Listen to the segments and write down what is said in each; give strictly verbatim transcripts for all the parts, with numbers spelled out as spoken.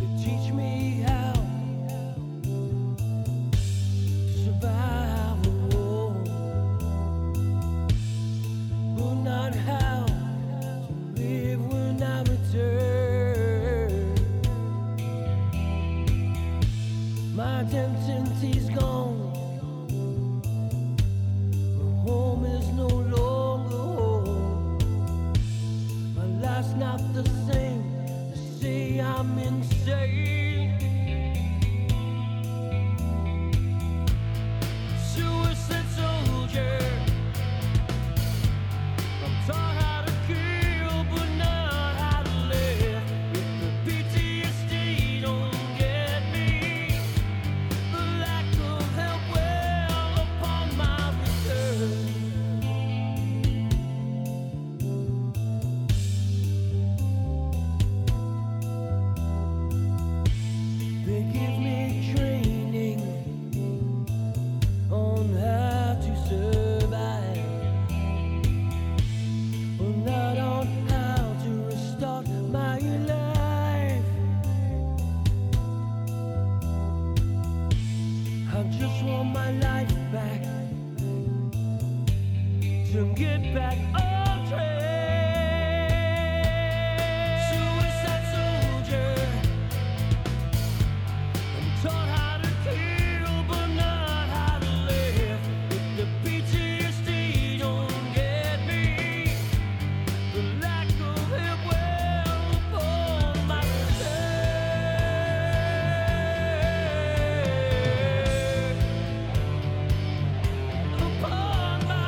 Teach me how to survive a war, but not how to live when I return. My identity's gone, my home is no longer home. My life's not the same. Say I'm insane. Suicide soldier. I'm taught how to kill, but not how to live. If the P T S D don't get me, the lack of help will upon my return. They give me training on how to survive, but not on how to restart my life. I just want my life back, to get back on track. Suicide soldier. Taught how to kill, but not how to live. If the P T S D don't get me, the lack of help will upon my return. Upon my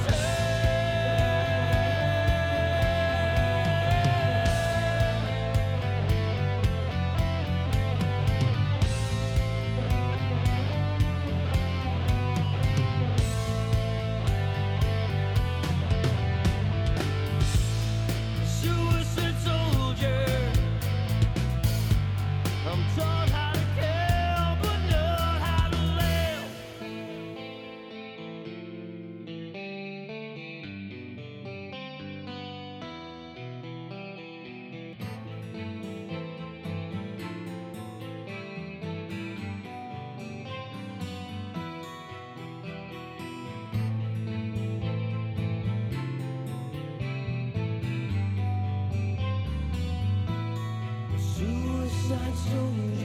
Suicide soldier. I'm taught how to kill, but not how to live. Suicide soldier.